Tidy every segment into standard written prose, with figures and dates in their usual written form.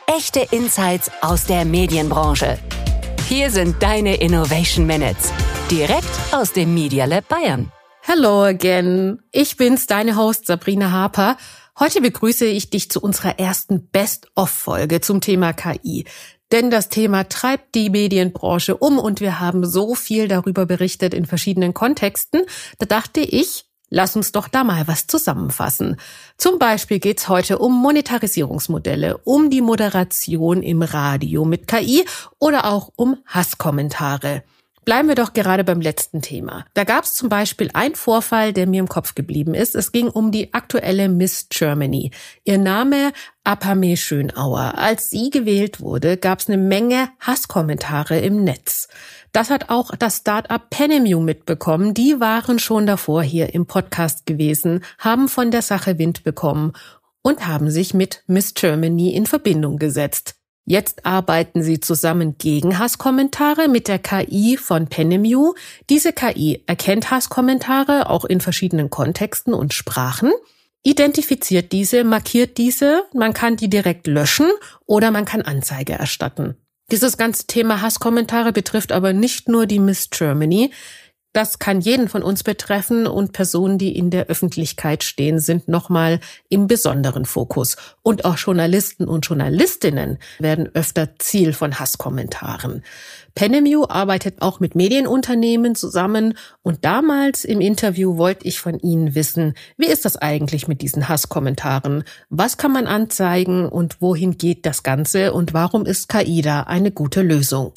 Echte Insights aus der Medienbranche. Hier sind deine Innovation Minutes. Direkt aus dem Media Lab Bayern. Hello again. Ich bin's, deine Host Sabrina Harper. Heute begrüße ich dich zu unserer ersten Best-of-Folge zum Thema KI. Denn das Thema treibt die Medienbranche um und wir haben so viel darüber berichtet in verschiedenen Kontexten. Da dachte ich, lass uns doch da mal was zusammenfassen. Zum Beispiel geht's heute um Monetarisierungsmodelle, um die Moderation im Radio mit KI oder auch um Hasskommentare. Bleiben wir doch gerade beim letzten Thema. Da gab's zum Beispiel einen Vorfall, der mir im Kopf geblieben ist. Es ging um die aktuelle Miss Germany. Ihr Name Apame Schönauer. Als sie gewählt wurde, gab's eine Menge Hasskommentare im Netz. Das hat auch das Start-up Penemue mitbekommen. Die waren schon davor hier im Podcast gewesen, haben von der Sache Wind bekommen und haben sich mit Miss Germany in Verbindung gesetzt. Jetzt arbeiten sie zusammen gegen Hasskommentare mit der KI von Penemue. Diese KI erkennt Hasskommentare auch in verschiedenen Kontexten und Sprachen, identifiziert diese, markiert diese, man kann die direkt löschen oder man kann Anzeige erstatten. Dieses ganze Thema Hasskommentare betrifft aber nicht nur die Miss Germany. Das kann jeden von uns betreffen und Personen, die in der Öffentlichkeit stehen, sind nochmal im besonderen Fokus. Und auch Journalisten und Journalistinnen werden öfter Ziel von Hasskommentaren. Penemue arbeitet auch mit Medienunternehmen zusammen und damals im Interview wollte ich von Ihnen wissen, wie ist das eigentlich mit diesen Hasskommentaren? Was kann man anzeigen und wohin geht das Ganze und warum ist KI da eine gute Lösung?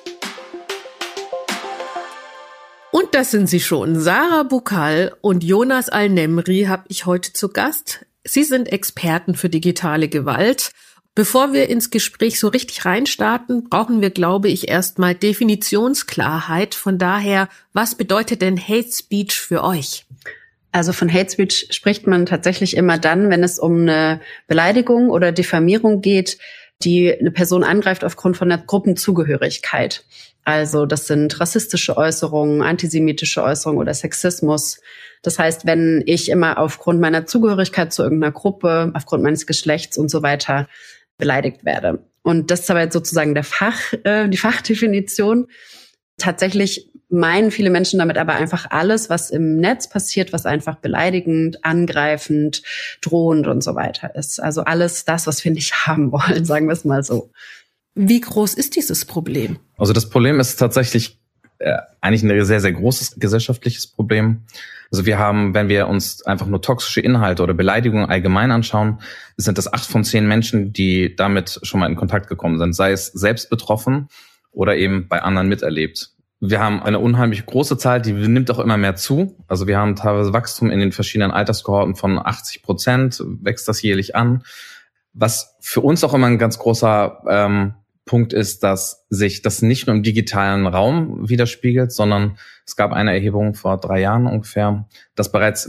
Und das sind sie schon. Sarah Bukal und Jonas Al-Nemri habe ich heute zu Gast. Sie sind Experten für digitale Gewalt. Bevor wir ins Gespräch so richtig reinstarten, brauchen wir, glaube ich, erstmal Definitionsklarheit. Von daher, was bedeutet denn Hate Speech für euch? Also von Hate Speech spricht man tatsächlich immer dann, wenn es um eine Beleidigung oder Diffamierung geht, die eine Person angreift aufgrund von der Gruppenzugehörigkeit. Also das sind rassistische Äußerungen, antisemitische Äußerungen oder Sexismus. Das heißt, wenn ich immer aufgrund meiner Zugehörigkeit zu irgendeiner Gruppe, aufgrund meines Geschlechts und so weiter beleidigt werde. Und das ist aber jetzt sozusagen die Fachdefinition. Tatsächlich meinen viele Menschen damit aber einfach alles, was im Netz passiert, was einfach beleidigend, angreifend, drohend und so weiter ist. Also alles das, was wir nicht haben wollen, sagen wir es mal so. Wie groß ist dieses Problem? Also das Problem ist tatsächlich eigentlich ein sehr, sehr großes gesellschaftliches Problem. Also wir haben, wenn wir uns einfach nur toxische Inhalte oder Beleidigungen allgemein anschauen, sind das 8 von 10 Menschen, die damit schon mal in Kontakt gekommen sind, sei es selbst betroffen oder eben bei anderen miterlebt. Wir haben eine unheimlich große Zahl, die nimmt auch immer mehr zu. Also wir haben teilweise Wachstum in den verschiedenen Alterskohorten von 80%, wächst das jährlich an. Was für uns auch immer ein ganz großer Punkt ist, dass sich das nicht nur im digitalen Raum widerspiegelt, sondern es gab eine Erhebung vor 3 Jahren ungefähr, dass bereits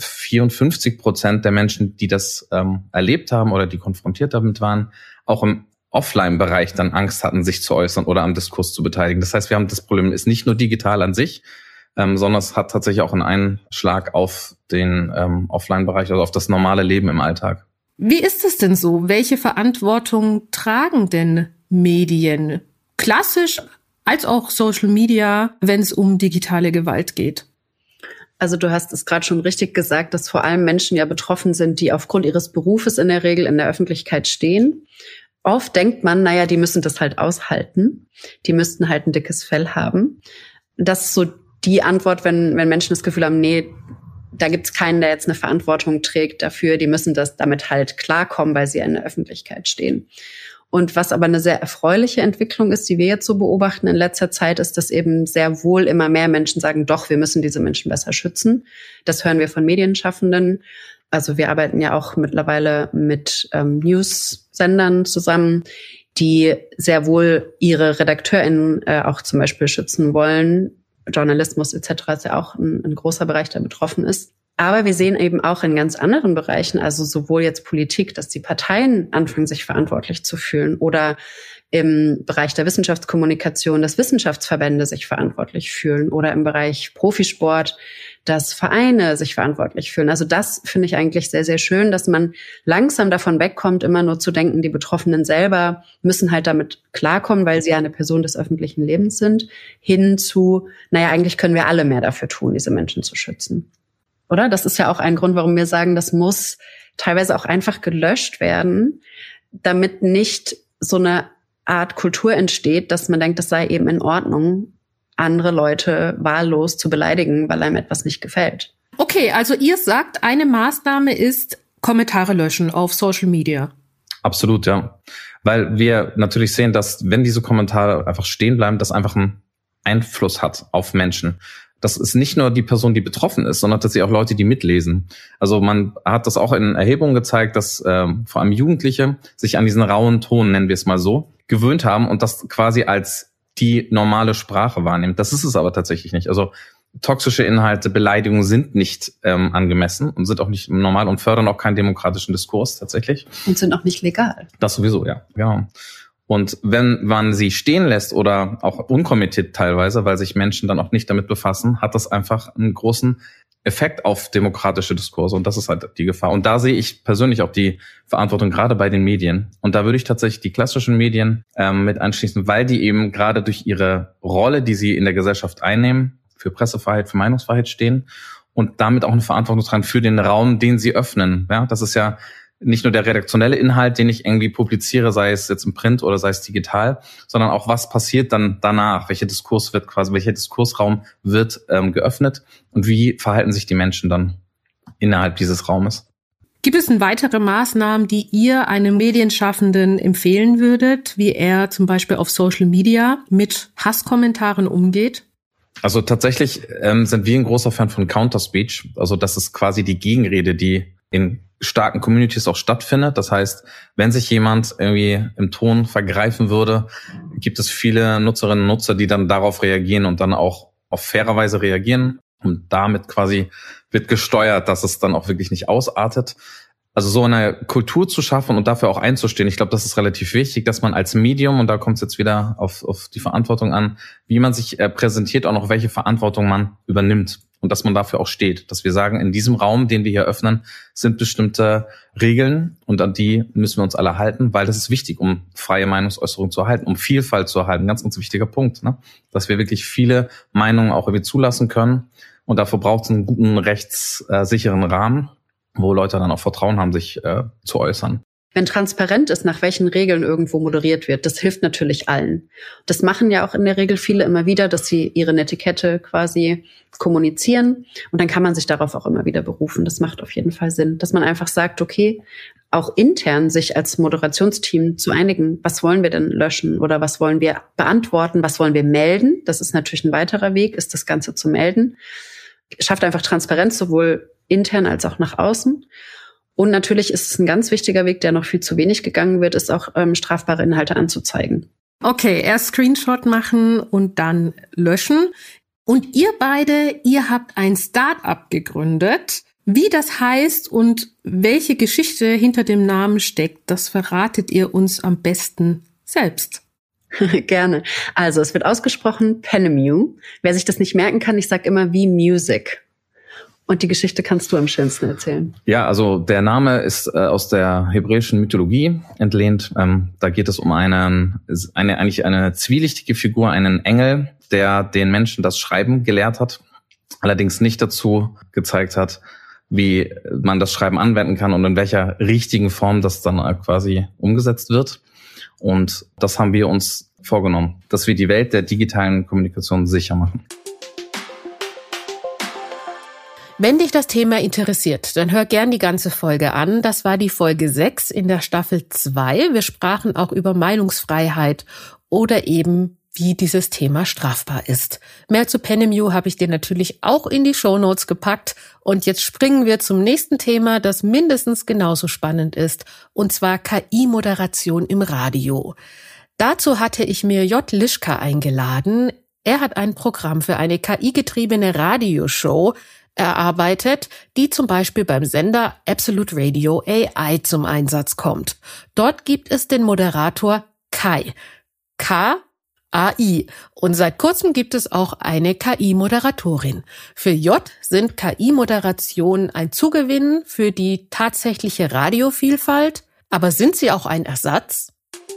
54% der Menschen, die das erlebt haben oder die konfrontiert damit waren, auch im Offline-Bereich dann Angst hatten, sich zu äußern oder am Diskurs zu beteiligen. Das heißt, das Problem ist nicht nur digital an sich, sondern es hat tatsächlich auch einen Einschlag auf den Offline-Bereich, also auf das normale Leben im Alltag. Wie ist es denn so? Welche Verantwortung tragen denn Medien, klassisch als auch Social Media, wenn es um digitale Gewalt geht? Also du hast es gerade schon richtig gesagt, dass vor allem Menschen ja betroffen sind, die aufgrund ihres Berufes in der Regel in der Öffentlichkeit stehen. Oft denkt man, naja, die müssen das halt aushalten. Die müssten halt ein dickes Fell haben. Das ist so die Antwort, wenn Menschen das Gefühl haben, nee, da gibt's keinen, der jetzt eine Verantwortung trägt dafür. Die müssen das damit halt klarkommen, weil sie in der Öffentlichkeit stehen. Und was aber eine sehr erfreuliche Entwicklung ist, die wir jetzt so beobachten in letzter Zeit, ist, dass eben sehr wohl immer mehr Menschen sagen, doch, wir müssen diese Menschen besser schützen. Das hören wir von Medienschaffenden. Also wir arbeiten ja auch mittlerweile mit News-Sendern zusammen, die sehr wohl ihre RedakteurInnen auch zum Beispiel schützen wollen. Journalismus etc. ist ja auch ein großer Bereich, der betroffen ist. Aber wir sehen eben auch in ganz anderen Bereichen, also sowohl jetzt Politik, dass die Parteien anfangen, sich verantwortlich zu fühlen, oder im Bereich der Wissenschaftskommunikation, dass Wissenschaftsverbände sich verantwortlich fühlen, oder im Bereich Profisport, dass Vereine sich verantwortlich fühlen. Also das finde ich eigentlich sehr, sehr schön, dass man langsam davon wegkommt, immer nur zu denken, die Betroffenen selber müssen halt damit klarkommen, weil sie ja eine Person des öffentlichen Lebens sind, hin zu, eigentlich können wir alle mehr dafür tun, diese Menschen zu schützen. Oder? Das ist ja auch ein Grund, warum wir sagen, das muss teilweise auch einfach gelöscht werden, damit nicht so eine Art Kultur entsteht, dass man denkt, das sei eben in Ordnung, andere Leute wahllos zu beleidigen, weil einem etwas nicht gefällt. Okay, also ihr sagt, eine Maßnahme ist Kommentare löschen auf Social Media. Absolut, ja. Weil wir natürlich sehen, dass wenn diese Kommentare einfach stehen bleiben, das einfach einen Einfluss hat auf Menschen. Das ist nicht nur die Person, die betroffen ist, sondern tatsächlich auch Leute, die mitlesen. Also man hat das auch in Erhebungen gezeigt, dass vor allem Jugendliche sich an diesen rauen Ton, nennen wir es mal so, gewöhnt haben und das quasi als die normale Sprache wahrnehmen. Das ist es aber tatsächlich nicht. Also toxische Inhalte, Beleidigungen sind nicht angemessen und sind auch nicht normal und fördern auch keinen demokratischen Diskurs tatsächlich. Und sind auch nicht legal. Das sowieso, ja. Genau. Und wenn man sie stehen lässt oder auch unkommentiert teilweise, weil sich Menschen dann auch nicht damit befassen, hat das einfach einen großen Effekt auf demokratische Diskurse. Und das ist halt die Gefahr. Und da sehe ich persönlich auch die Verantwortung gerade bei den Medien. Und da würde ich tatsächlich die klassischen Medien mit anschließen, weil die eben gerade durch ihre Rolle, die sie in der Gesellschaft einnehmen, für Pressefreiheit, für Meinungsfreiheit stehen und damit auch eine Verantwortung tragen für den Raum, den sie öffnen. Ja, das ist ja nicht nur der redaktionelle Inhalt, den ich irgendwie publiziere, sei es jetzt im Print oder sei es digital, sondern auch, was passiert dann danach, welcher Diskursraum wird geöffnet und wie verhalten sich die Menschen dann innerhalb dieses Raumes. Gibt es denn weitere Maßnahmen, die ihr einem Medienschaffenden empfehlen würdet, wie er zum Beispiel auf Social Media mit Hasskommentaren umgeht? Also tatsächlich sind wir ein großer Fan von Counter-Speech. Also das ist quasi die Gegenrede, die in starken Communities auch stattfindet. Das heißt, wenn sich jemand irgendwie im Ton vergreifen würde, gibt es viele Nutzerinnen und Nutzer, die dann darauf reagieren und dann auch auf faire Weise reagieren. Und damit quasi wird gesteuert, dass es dann auch wirklich nicht ausartet. Also so eine Kultur zu schaffen und dafür auch einzustehen, ich glaube, das ist relativ wichtig, dass man als Medium, und da kommt es jetzt wieder auf die Verantwortung an, wie man sich präsentiert, auch noch welche Verantwortung man übernimmt. Und dass man dafür auch steht, dass wir sagen, in diesem Raum, den wir hier öffnen, sind bestimmte Regeln und an die müssen wir uns alle halten, weil das ist wichtig, um freie Meinungsäußerung zu erhalten, um Vielfalt zu erhalten. Ganz, ganz wichtiger Punkt, ne? Dass wir wirklich viele Meinungen auch irgendwie zulassen können. Und dafür braucht es einen guten rechtssicheren Rahmen, wo Leute dann auch Vertrauen haben, sich zu äußern. Wenn transparent ist, nach welchen Regeln irgendwo moderiert wird, das hilft natürlich allen. Das machen ja auch in der Regel viele immer wieder, dass sie ihre Netiquette quasi kommunizieren. Und dann kann man sich darauf auch immer wieder berufen. Das macht auf jeden Fall Sinn, dass man einfach sagt, okay, auch intern sich als Moderationsteam zu einigen, was wollen wir denn löschen oder was wollen wir beantworten, was wollen wir melden. Das ist natürlich ein weiterer Weg, ist das Ganze zu melden. Schafft einfach Transparenz, sowohl intern als auch nach außen. Und natürlich ist es ein ganz wichtiger Weg, der noch viel zu wenig gegangen wird, ist auch strafbare Inhalte anzuzeigen. Okay, erst Screenshot machen und dann löschen. Und ihr beide, ihr habt ein Start-up gegründet. Wie das heißt und welche Geschichte hinter dem Namen steckt, das verratet ihr uns am besten selbst. Gerne. Also es wird ausgesprochen Penemew. Wer sich das nicht merken kann, ich sage immer wie Music. Und die Geschichte kannst du am schönsten erzählen. Ja, also der Name ist aus der hebräischen Mythologie entlehnt. Da geht es um eine zwielichtige Figur, einen Engel, der den Menschen das Schreiben gelehrt hat, allerdings nicht dazu gezeigt hat, wie man das Schreiben anwenden kann und in welcher richtigen Form das dann quasi umgesetzt wird. Und das haben wir uns vorgenommen, dass wir die Welt der digitalen Kommunikation sicher machen. Wenn dich das Thema interessiert, dann hör gern die ganze Folge an. Das war die Folge 6 in der Staffel 2. Wir sprachen auch über Meinungsfreiheit oder eben, wie dieses Thema strafbar ist. Mehr zu Penemew habe ich dir natürlich auch in die Shownotes gepackt. Und jetzt springen wir zum nächsten Thema, das mindestens genauso spannend ist, und zwar KI-Moderation im Radio. Dazu hatte ich mir J. Lischka eingeladen. Er hat ein Programm für eine KI-getriebene Radioshow, erarbeitet, die zum Beispiel beim Sender Absolute Radio AI zum Einsatz kommt. Dort gibt es den Moderator Kai. KAI. Und seit kurzem gibt es auch eine KI-Moderatorin. Für J sind KI-Moderationen ein Zugewinn für die tatsächliche Radiovielfalt. Aber sind sie auch ein Ersatz?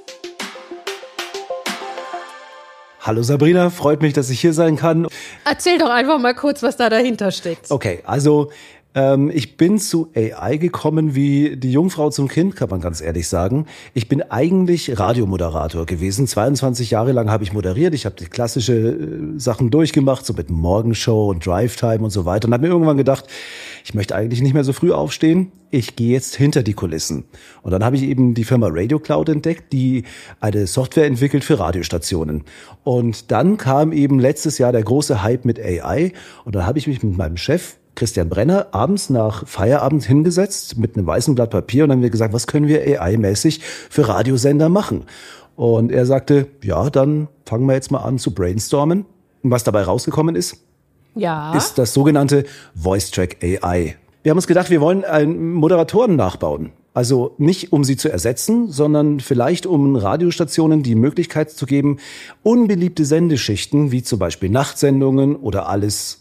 Hallo Sabrina, freut mich, dass ich hier sein kann. Erzähl doch einfach mal kurz, was da dahinter steckt. Okay, also ich bin zu AI gekommen wie die Jungfrau zum Kind, kann man ganz ehrlich sagen. Ich bin eigentlich Radiomoderator gewesen. 22 Jahre lang habe ich moderiert. Ich habe die klassische Sachen durchgemacht, so mit Morgenshow und Drive-Time und so weiter. Und habe mir irgendwann gedacht, ich möchte eigentlich nicht mehr so früh aufstehen. Ich gehe jetzt hinter die Kulissen. Und dann habe ich eben die Firma Radio Cloud entdeckt, die eine Software entwickelt für Radiostationen. Und dann kam eben letztes Jahr der große Hype mit AI. Und dann habe ich mich mit meinem Chef Christian Brenner abends nach Feierabend hingesetzt mit einem weißen Blatt Papier und dann haben wir gesagt, was können wir AI-mäßig für Radiosender machen? Und er sagte, ja, dann fangen wir jetzt mal an zu brainstormen. Und was dabei rausgekommen ist, ist das sogenannte Voice Track AI. Wir haben uns gedacht, wir wollen einen Moderatoren nachbauen. Also nicht, um sie zu ersetzen, sondern vielleicht, um Radiostationen die Möglichkeit zu geben, unbeliebte Sendeschichten, wie zum Beispiel Nachtsendungen oder alles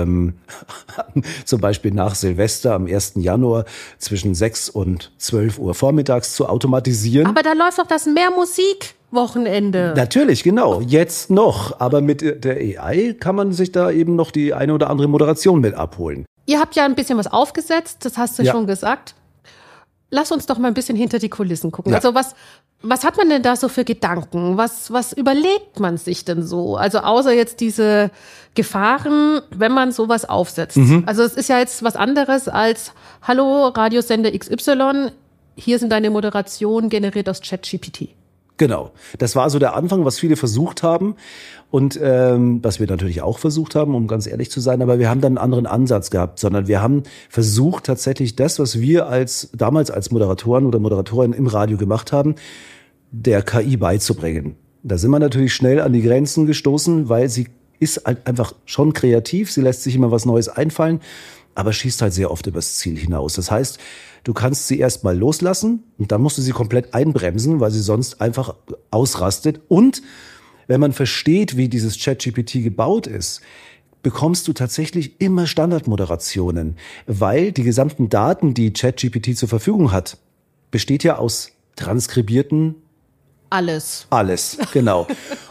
zum Beispiel nach Silvester am 1. Januar zwischen 6 und 12 Uhr vormittags zu automatisieren. Aber da läuft doch das Mehr-Musik-Wochenende. Natürlich, genau. Jetzt noch. Aber mit der AI kann man sich da eben noch die eine oder andere Moderation mit abholen. Ihr habt ja ein bisschen was aufgesetzt, das hast du schon gesagt. Lass uns doch mal ein bisschen hinter die Kulissen gucken. Ja. Also was hat man denn da so für Gedanken? Was überlegt man sich denn so? Also außer jetzt diese Gefahren, wenn man sowas aufsetzt. Also es ist ja jetzt was anderes als Hallo, Radiosender XY, hier sind deine Moderationen generiert aus ChatGPT. Genau. Das war so der Anfang, was viele versucht haben und was wir natürlich auch versucht haben, um ganz ehrlich zu sein, aber wir haben dann einen anderen Ansatz gehabt, sondern wir haben versucht tatsächlich das, was wir damals als Moderatoren oder Moderatorin im Radio gemacht haben, der KI beizubringen. Da sind wir natürlich schnell an die Grenzen gestoßen, weil sie ist halt einfach schon kreativ, sie lässt sich immer was Neues einfallen, aber schießt halt sehr oft übers Ziel hinaus. Das heißt, du kannst sie erst mal loslassen und dann musst du sie komplett einbremsen, weil sie sonst einfach ausrastet. Und wenn man versteht, wie dieses ChatGPT gebaut ist, bekommst du tatsächlich immer Standardmoderationen, weil die gesamten Daten, die ChatGPT zur Verfügung hat, besteht ja aus transkribierten Alles, genau.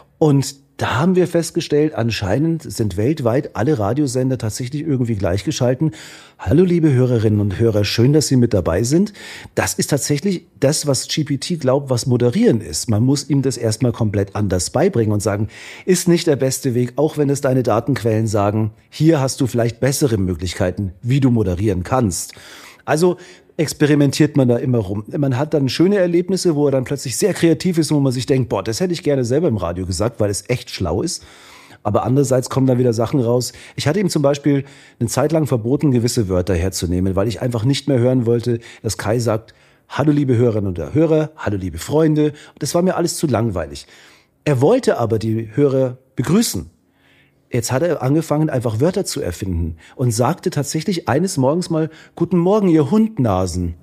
Und da haben wir festgestellt, anscheinend sind weltweit alle Radiosender tatsächlich irgendwie gleichgeschalten. Hallo liebe Hörerinnen und Hörer, schön, dass Sie mit dabei sind. Das ist tatsächlich das, was GPT glaubt, was Moderieren ist. Man muss ihm das erstmal komplett anders beibringen und sagen, ist nicht der beste Weg, auch wenn es deine Datenquellen sagen, hier hast du vielleicht bessere Möglichkeiten, wie du moderieren kannst. Also experimentiert man da immer rum. Man hat dann schöne Erlebnisse, wo er dann plötzlich sehr kreativ ist und wo man sich denkt, boah, das hätte ich gerne selber im Radio gesagt, weil es echt schlau ist. Aber andererseits kommen dann wieder Sachen raus. Ich hatte ihm zum Beispiel eine Zeit lang verboten, gewisse Wörter herzunehmen, weil ich einfach nicht mehr hören wollte, dass Kai sagt, hallo liebe Hörerinnen und Hörer, hallo liebe Freunde. Das war mir alles zu langweilig. Er wollte aber die Hörer begrüßen. Jetzt hat er angefangen, einfach Wörter zu erfinden und sagte tatsächlich eines Morgens mal, guten Morgen, ihr Hundnasen.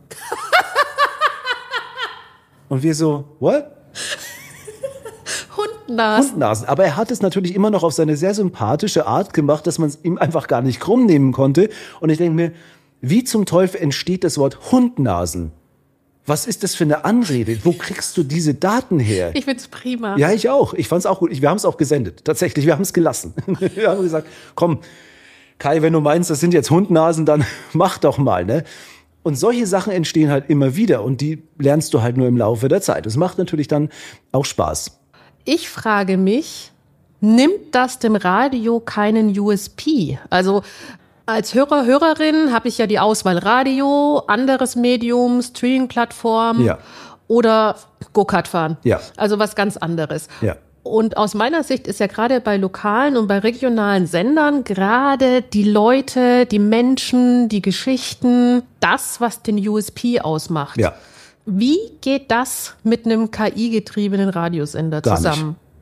Und wir so, what? Hundnasen. Aber er hat es natürlich immer noch auf seine sehr sympathische Art gemacht, dass man es ihm einfach gar nicht krumm nehmen konnte. Und ich denke mir, wie zum Teufel entsteht das Wort Hundnasen? Was ist das für eine Anrede? Wo kriegst du diese Daten her? Ich find's prima. Ja, ich auch. Ich fand's auch gut. Wir haben es auch gesendet. Tatsächlich, wir haben es gelassen. Wir haben gesagt, komm, Kai, wenn du meinst, das sind jetzt Hundnasen, dann mach doch mal, ne? Und solche Sachen entstehen halt immer wieder und die lernst du halt nur im Laufe der Zeit. Das macht natürlich dann auch Spaß. Ich frage mich, nimmt das dem Radio keinen USP? Also als Hörerin habe ich ja die Auswahl Radio, anderes Medium, Streaming-Plattform oder Go-Kart fahren. Ja. Also was ganz anderes. Ja. Und aus meiner Sicht ist ja gerade bei lokalen und bei regionalen Sendern gerade die Leute, die Menschen, die Geschichten, das, was den USP ausmacht. Ja. Wie geht das mit einem KI-getriebenen Radiosender zusammen?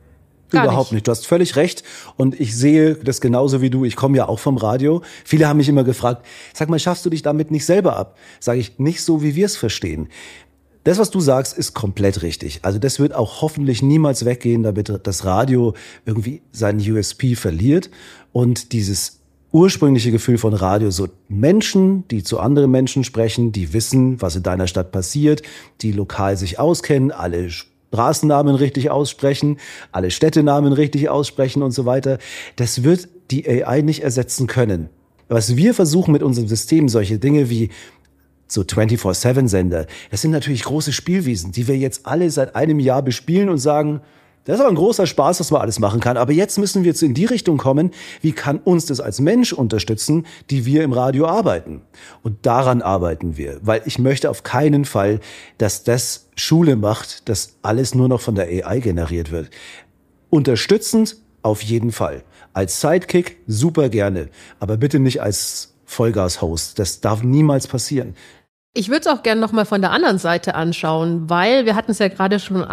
Überhaupt nicht. Du hast völlig recht. Und ich sehe das genauso wie du. Ich komme ja auch vom Radio. Viele haben mich immer gefragt, sag mal, schaffst du dich damit nicht selber ab? Sage ich, nicht so, wie wir es verstehen. Das, was du sagst, ist komplett richtig. Also das wird auch hoffentlich niemals weggehen, damit das Radio irgendwie seinen USP verliert. Und dieses ursprüngliche Gefühl von Radio, so Menschen, die zu anderen Menschen sprechen, die wissen, was in deiner Stadt passiert, die lokal sich auskennen, alle Straßennamen richtig aussprechen, alle Städtenamen richtig aussprechen und so weiter. Das wird die AI nicht ersetzen können. Was wir versuchen mit unserem System, solche Dinge wie so 24/7-Sender, das sind natürlich große Spielwiesen, die wir jetzt alle seit einem Jahr bespielen und sagen, das ist aber ein großer Spaß, was man alles machen kann. Aber jetzt müssen wir jetzt in die Richtung kommen, wie kann uns das als Mensch unterstützen, die wir im Radio arbeiten. Und daran arbeiten wir. Weil ich möchte auf keinen Fall, dass das Schule macht, dass alles nur noch von der AI generiert wird. Unterstützend auf jeden Fall. Als Sidekick super gerne. Aber bitte nicht als Vollgas-Host. Das darf niemals passieren. Ich würde es auch gerne nochmal von der anderen Seite anschauen, weil wir hatten es ja gerade schon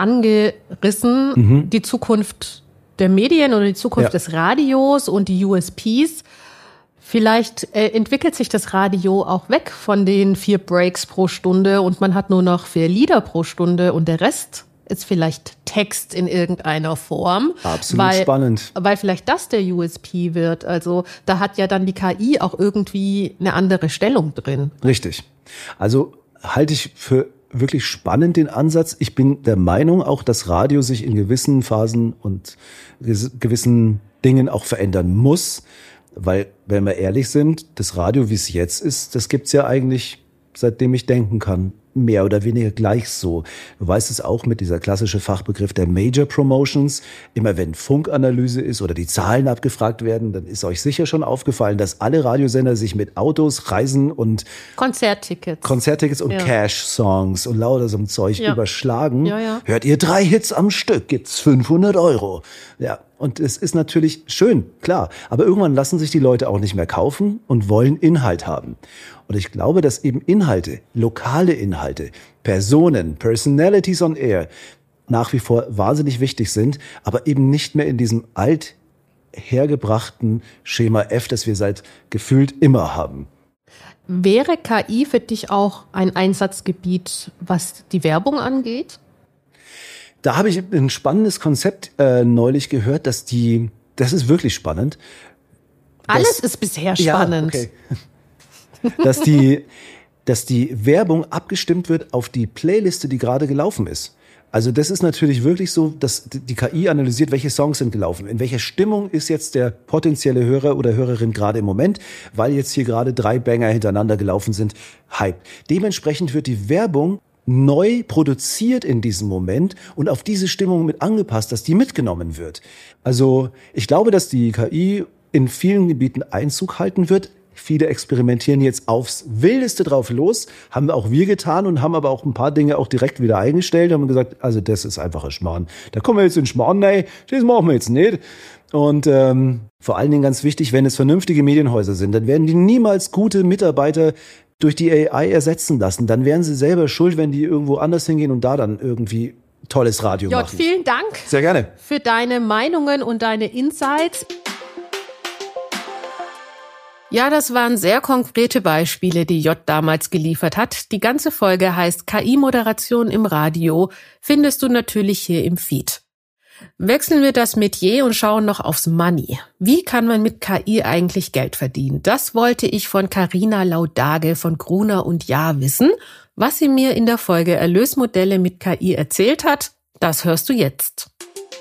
angerissen, die Zukunft der Medien oder die Zukunft des Radios und die USPs. Vielleicht entwickelt sich das Radio auch weg von den 4 Breaks pro Stunde und man hat nur noch 4 Lieder pro Stunde und der Rest ist vielleicht Text in irgendeiner Form. Absolut spannend. Weil vielleicht das der USP wird. Also da hat ja dann die KI auch irgendwie eine andere Stellung drin. Richtig. Also halte ich für wirklich spannend den Ansatz. Ich bin der Meinung auch, dass Radio sich in gewissen Phasen und gewissen Dingen auch verändern muss. Weil, wenn wir ehrlich sind, das Radio, wie es jetzt ist, das gibt's ja eigentlich, seitdem ich denken kann. Mehr oder weniger gleich so. Du weißt es auch mit dieser klassische Fachbegriff der Major Promotions. Immer wenn Funkanalyse ist oder die Zahlen abgefragt werden, dann ist euch sicher schon aufgefallen, dass alle Radiosender sich mit Autos, Reisen und Konzerttickets und Cash-Songs und lauter so einem Zeug überschlagen. Ja. Hört ihr 3 Hits am Stück, gibt's 500 €. Ja. Und es ist natürlich schön, klar. Aber irgendwann lassen sich die Leute auch nicht mehr kaufen und wollen Inhalt haben. Und ich glaube, dass eben Inhalte, lokale Inhalte, Personen, Personalities on Air nach wie vor wahnsinnig wichtig sind, aber eben nicht mehr in diesem althergebrachten Schema F, das wir seit gefühlt immer haben. Wäre KI für dich auch ein Einsatzgebiet, was die Werbung angeht? Da habe ich ein spannendes Konzept neulich gehört, das ist wirklich spannend. Alles ist bisher spannend. Ja, okay. Dass die Werbung abgestimmt wird auf die Playliste, die gerade gelaufen ist. Also das ist natürlich wirklich so, dass die KI analysiert, welche Songs sind gelaufen. In welcher Stimmung ist jetzt der potenzielle Hörer oder Hörerin gerade im Moment, weil jetzt hier gerade 3 Banger hintereinander gelaufen sind. Hype. Dementsprechend wird die Werbung neu produziert in diesem Moment und auf diese Stimmung mit angepasst, dass die mitgenommen wird. Also ich glaube, dass die KI in vielen Gebieten Einzug halten wird. Viele experimentieren jetzt aufs Wildeste drauf los, haben auch wir getan und haben aber auch ein paar Dinge auch direkt wieder eingestellt, haben gesagt, also das ist einfach ein Schmarrn. Da kommen wir jetzt in Schmarrn, nee, das machen wir jetzt nicht. Und vor allen Dingen ganz wichtig, wenn es vernünftige Medienhäuser sind, dann werden die niemals gute Mitarbeiter durch die AI ersetzen lassen. Dann wären sie selber schuld, wenn die irgendwo anders hingehen und da dann irgendwie tolles Radio machen. Vielen Dank. Sehr gerne. Für deine Meinungen und deine Insights. Ja, das waren sehr konkrete Beispiele, die J damals geliefert hat. Die ganze Folge heißt KI-Moderation im Radio, findest du natürlich hier im Feed. Wechseln wir das Metier und schauen noch aufs Money. Wie kann man mit KI eigentlich Geld verdienen? Das wollte ich von Carina Laudage von Gruner & Jahr wissen. Was sie mir in der Folge Erlösmodelle mit KI erzählt hat, das hörst du jetzt.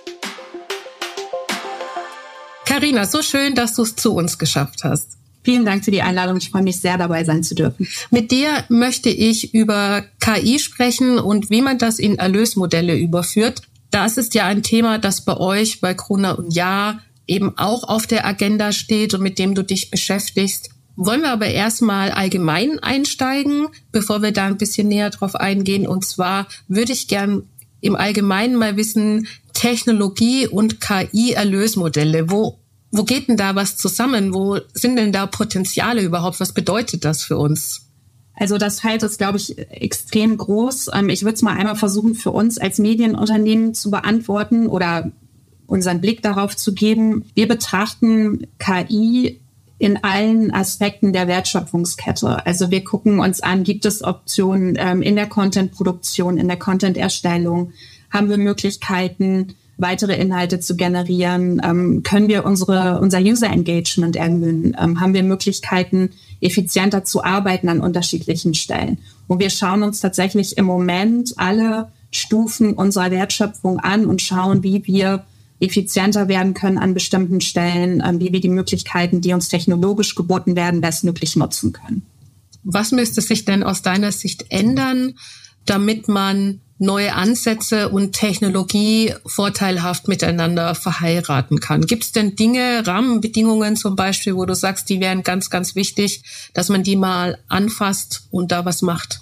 Carina, so schön, dass du es zu uns geschafft hast. Vielen Dank für die Einladung. Ich freue mich sehr, dabei sein zu dürfen. Mit dir möchte ich über KI sprechen und wie man das in Erlösmodelle überführt. Das ist ja ein Thema, das bei euch, bei Gruner & Jahr, eben auch auf der Agenda steht und mit dem du dich beschäftigst. Wollen wir aber erstmal allgemein einsteigen, bevor wir da ein bisschen näher drauf eingehen. Und zwar würde ich gern im Allgemeinen mal wissen, Technologie und KI-Erlösmodelle, wo geht denn da was zusammen? Wo sind denn da Potenziale überhaupt? Was bedeutet das für uns? Also das Feld ist, glaube ich, extrem groß. Ich würde es mal einmal versuchen, für uns als Medienunternehmen zu beantworten oder unseren Blick darauf zu geben. Wir betrachten KI in allen Aspekten der Wertschöpfungskette. Also wir gucken uns an, gibt es Optionen in der Content-Produktion, in der Content-Erstellung? Haben wir Möglichkeiten, weitere Inhalte zu generieren? Können wir unser User-Engagement erhöhen? Haben wir Möglichkeiten, effizienter zu arbeiten an unterschiedlichen Stellen? Und wir schauen uns tatsächlich im Moment alle Stufen unserer Wertschöpfung an und schauen, wie wir effizienter werden können an bestimmten Stellen, wie wir die Möglichkeiten, die uns technologisch geboten werden, bestmöglich nutzen können. Was müsste sich denn aus deiner Sicht ändern, damit man neue Ansätze und Technologie vorteilhaft miteinander verheiraten kann? Gibt es denn Dinge, Rahmenbedingungen zum Beispiel, wo du sagst, die wären ganz, ganz wichtig, dass man die mal anfasst und da was macht?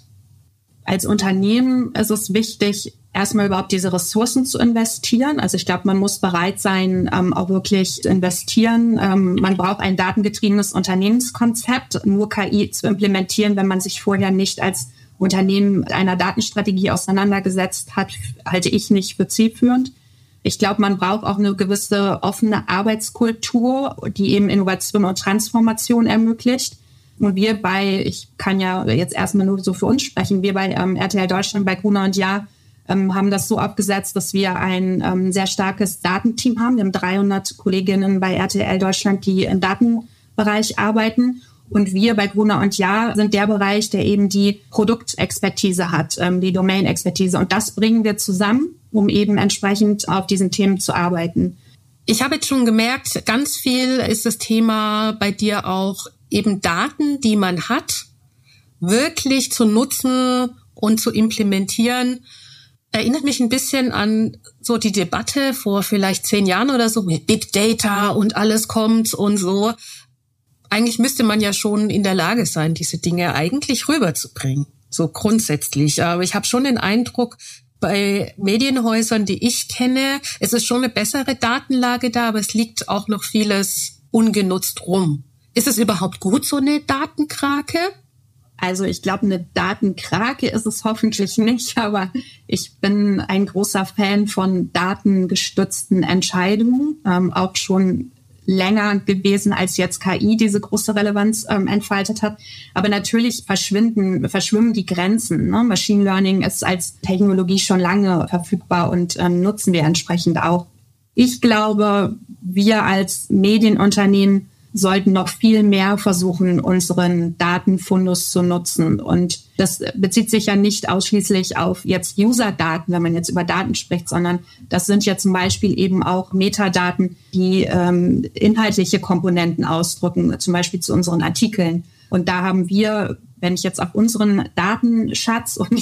Als Unternehmen ist es wichtig, erstmal überhaupt diese Ressourcen zu investieren. Also ich glaube, man muss bereit sein, auch wirklich zu investieren. Man braucht ein datengetriebenes Unternehmenskonzept. Nur KI zu implementieren, wenn man sich vorher nicht als Unternehmen mit einer Datenstrategie auseinandergesetzt hat, halte ich nicht für zielführend. Ich glaube, man braucht auch eine gewisse offene Arbeitskultur, die eben Innovation und Transformation ermöglicht. Und ich kann ja jetzt erstmal nur so für uns sprechen, wir bei RTL Deutschland, bei Gruner + Jahr, haben das so aufgesetzt, dass wir ein sehr starkes Datenteam haben. Wir haben 300 Kolleginnen bei RTL Deutschland, die im Datenbereich arbeiten. Und wir bei Gruner + Jahr sind der Bereich, der eben die Produktexpertise hat, die Domain-Expertise. Und das bringen wir zusammen, um eben entsprechend auf diesen Themen zu arbeiten. Ich habe jetzt schon gemerkt, ganz viel ist das Thema bei dir auch eben Daten, die man hat, wirklich zu nutzen und zu implementieren. Erinnert mich ein bisschen an so die Debatte vor vielleicht 10 Jahren oder so mit Big Data und alles kommt und so. Eigentlich müsste man ja schon in der Lage sein, diese Dinge eigentlich rüberzubringen, so grundsätzlich. Aber ich habe schon den Eindruck, bei Medienhäusern, die ich kenne, es ist schon eine bessere Datenlage da, aber es liegt auch noch vieles ungenutzt rum. Ist es überhaupt gut, so eine Datenkrake? Also ich glaube, eine Datenkrake ist es hoffentlich nicht, aber ich bin ein großer Fan von datengestützten Entscheidungen, auch schon länger gewesen, als jetzt KI diese große Relevanz entfaltet hat. Aber natürlich verschwimmen die Grenzen. Ne? Machine Learning ist als Technologie schon lange verfügbar und nutzen wir entsprechend auch. Ich glaube, wir als Medienunternehmen sollten noch viel mehr versuchen, unseren Datenfundus zu nutzen. Und das bezieht sich ja nicht ausschließlich auf jetzt User-Daten, wenn man jetzt über Daten spricht, sondern das sind ja zum Beispiel eben auch Metadaten, die inhaltliche Komponenten ausdrücken, zum Beispiel zu unseren Artikeln. Und da haben wir, wenn ich jetzt auf unseren Datenschatz und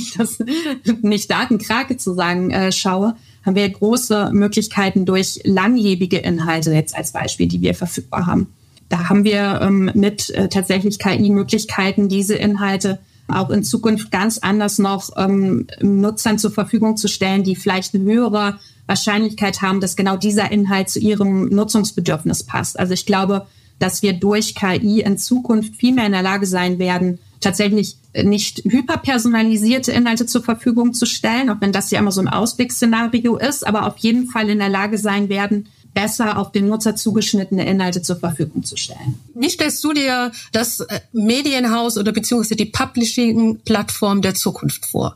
nicht Datenkrake zu sagen schaue, haben wir große Möglichkeiten durch langlebige Inhalte jetzt als Beispiel, die wir verfügbar haben. Da haben wir mit tatsächlich KI-Möglichkeiten, diese Inhalte auch in Zukunft ganz anders noch Nutzern zur Verfügung zu stellen, die vielleicht eine höhere Wahrscheinlichkeit haben, dass genau dieser Inhalt zu ihrem Nutzungsbedürfnis passt. Also ich glaube, dass wir durch KI in Zukunft viel mehr in der Lage sein werden, tatsächlich nicht hyperpersonalisierte Inhalte zur Verfügung zu stellen, auch wenn das ja immer so ein Ausblicksszenario ist, aber auf jeden Fall in der Lage sein werden, besser auf den Nutzer zugeschnittene Inhalte zur Verfügung zu stellen. Wie stellst du dir das Medienhaus oder beziehungsweise die Publishing-Plattform der Zukunft vor?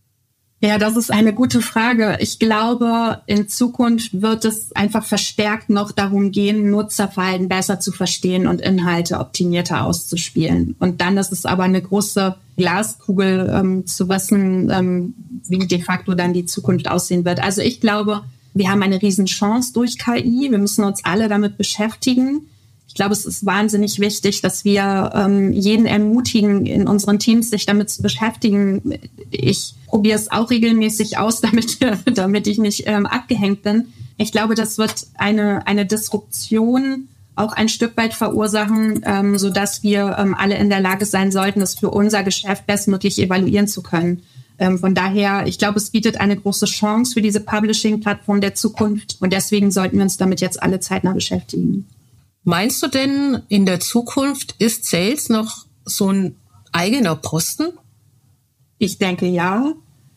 Ja, das ist eine gute Frage. Ich glaube, in Zukunft wird es einfach verstärkt noch darum gehen, Nutzerverhalten besser zu verstehen und Inhalte optimierter auszuspielen. Und dann ist es aber eine große Glaskugel zu wissen, wie de facto dann die Zukunft aussehen wird. Also ich glaube, wir haben eine Riesenchance durch KI. Wir müssen uns alle damit beschäftigen. Ich glaube, es ist wahnsinnig wichtig, dass wir jeden ermutigen, in unseren Teams sich damit zu beschäftigen. Ich probiere es auch regelmäßig aus, damit ich nicht abgehängt bin. Ich glaube, das wird eine Disruption auch ein Stück weit verursachen, sodass wir alle in der Lage sein sollten, es für unser Geschäft bestmöglich evaluieren zu können. Von daher, ich glaube, es bietet eine große Chance für diese Publishing-Plattform der Zukunft und deswegen sollten wir uns damit jetzt alle zeitnah beschäftigen. Meinst du denn, in der Zukunft ist Sales noch so ein eigener Posten? Ich denke ja.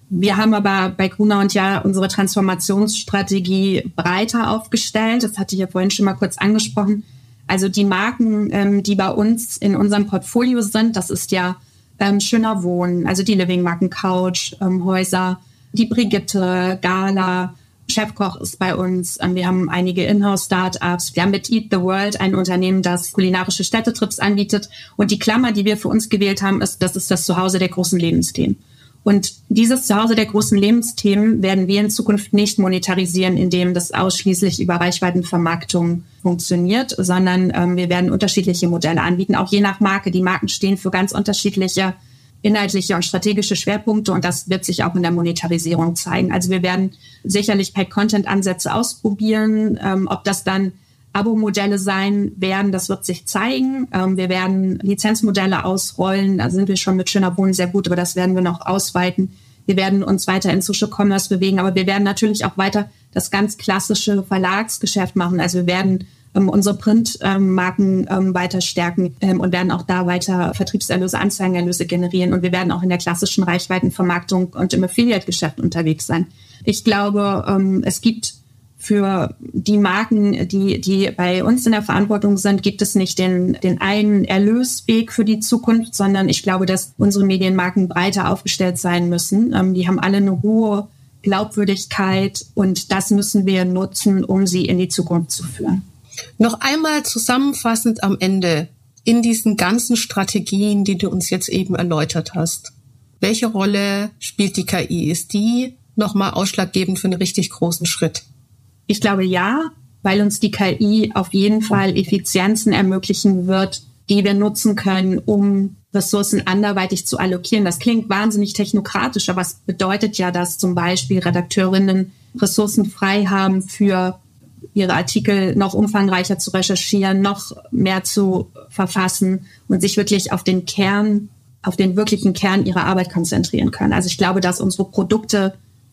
Wir haben aber bei Gruner + Jahr unsere Transformationsstrategie breiter aufgestellt. Das hatte ich ja vorhin schon mal kurz angesprochen. Also die Marken, die bei uns in unserem Portfolio sind, das ist ja Schöner Wohnen, also die Living-Marken Couch, Häuser, die Brigitte, Gala, Chefkoch ist bei uns. Wir haben einige Inhouse-Startups. Wir haben mit Eat the World ein Unternehmen, das kulinarische Städtetrips anbietet. Und die Klammer, die wir für uns gewählt haben, das ist das Zuhause der großen Lebensthemen. Und dieses Zuhause der großen Lebensthemen werden wir in Zukunft nicht monetarisieren, indem das ausschließlich über Reichweitenvermarktung funktioniert, sondern wir werden unterschiedliche Modelle anbieten, auch je nach Marke. Die Marken stehen für ganz unterschiedliche inhaltliche und strategische Schwerpunkte und das wird sich auch in der Monetarisierung zeigen. Also wir werden sicherlich Paid-Content-Ansätze ausprobieren. Ob das dann Abo-Modelle sein werden, das wird sich zeigen. Wir werden Lizenzmodelle ausrollen. Da sind wir schon mit Schöner Wohnen sehr gut, aber das werden wir noch ausweiten. Wir werden uns weiter in Social Commerce bewegen, aber wir werden natürlich auch weiter das ganz klassische Verlagsgeschäft machen. Also wir werden unsere Printmarken weiter stärken und werden auch da weiter Vertriebserlöse, Anzeigenerlöse generieren. Und wir werden auch in der klassischen Reichweitenvermarktung und im Affiliate-Geschäft unterwegs sein. Ich glaube, es gibt für die Marken, die bei uns in der Verantwortung sind, gibt es nicht den einen Erlösweg für die Zukunft, sondern ich glaube, dass unsere Medienmarken breiter aufgestellt sein müssen. Die haben alle eine hohe Glaubwürdigkeit und das müssen wir nutzen, um sie in die Zukunft zu führen. Noch einmal zusammenfassend am Ende in diesen ganzen Strategien, die du uns jetzt eben erläutert hast. Welche Rolle spielt die KI? Ist die nochmal ausschlaggebend für einen richtig großen Schritt? Ich glaube ja, weil uns die KI auf jeden Fall Effizienzen ermöglichen wird, die wir nutzen können, um Ressourcen anderweitig zu allokieren. Das klingt wahnsinnig technokratisch, aber es bedeutet ja, dass zum Beispiel Redakteurinnen Ressourcen frei haben für ihre Artikel noch umfangreicher zu recherchieren, noch mehr zu verfassen und sich wirklich auf den wirklichen Kern ihrer Arbeit konzentrieren können. Also ich glaube, dass unsere Produkte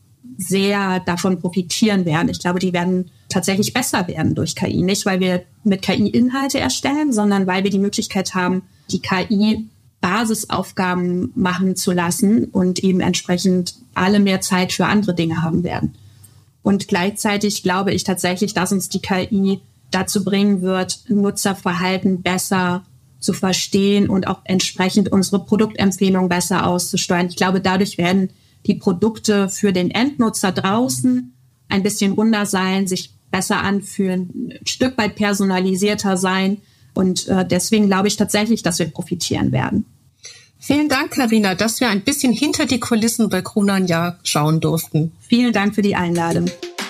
sehr davon profitieren werden. Ich glaube, die werden tatsächlich besser werden durch KI. Nicht, weil wir mit KI Inhalte erstellen, sondern weil wir die Möglichkeit haben, die KI Basisaufgaben machen zu lassen und eben entsprechend alle mehr Zeit für andere Dinge haben werden. Und gleichzeitig glaube ich tatsächlich, dass uns die KI dazu bringen wird, Nutzerverhalten besser zu verstehen und auch entsprechend unsere Produktempfehlungen besser auszusteuern. Ich glaube, dadurch werden die Produkte für den Endnutzer draußen ein bisschen runder sein, sich besser anfühlen, ein Stück weit personalisierter sein. Und deswegen glaube ich tatsächlich, dass wir profitieren werden. Vielen Dank, Carina, dass wir ein bisschen hinter die Kulissen bei Gruner + Jahr schauen durften. Vielen Dank für die Einladung.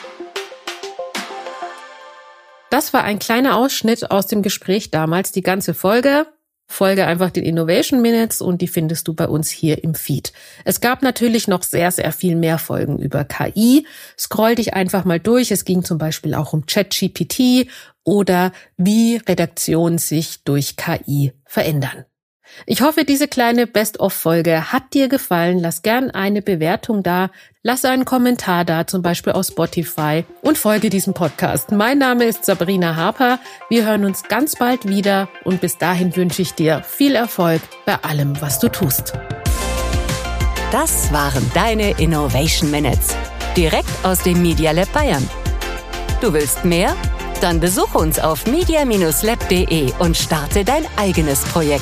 Das war ein kleiner Ausschnitt aus dem Gespräch damals. Die ganze Folge. Folge einfach den Innovation Minutes und die findest du bei uns hier im Feed. Es gab natürlich noch sehr, sehr viel mehr Folgen über KI. Scroll dich einfach mal durch. Es ging zum Beispiel auch um ChatGPT oder wie Redaktionen sich durch KI verändern. Ich hoffe, diese kleine Best-of-Folge hat dir gefallen. Lass gern eine Bewertung da, lass einen Kommentar da, zum Beispiel auf Spotify und folge diesem Podcast. Mein Name ist Sabrina Harper. Wir hören uns ganz bald wieder und bis dahin wünsche ich dir viel Erfolg bei allem, was du tust. Das waren deine Innovation Minutes, direkt aus dem Media Lab Bayern. Du willst mehr? Dann besuche uns auf media-lab.de und starte dein eigenes Projekt.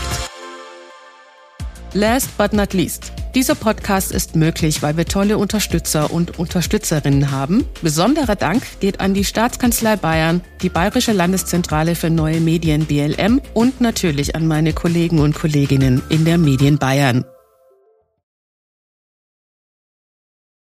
Last but not least. Dieser Podcast ist möglich, weil wir tolle Unterstützer und Unterstützerinnen haben. Besonderer Dank geht an die Staatskanzlei Bayern, die Bayerische Landeszentrale für neue Medien BLM und natürlich an meine Kollegen und Kolleginnen in der Medien Bayern.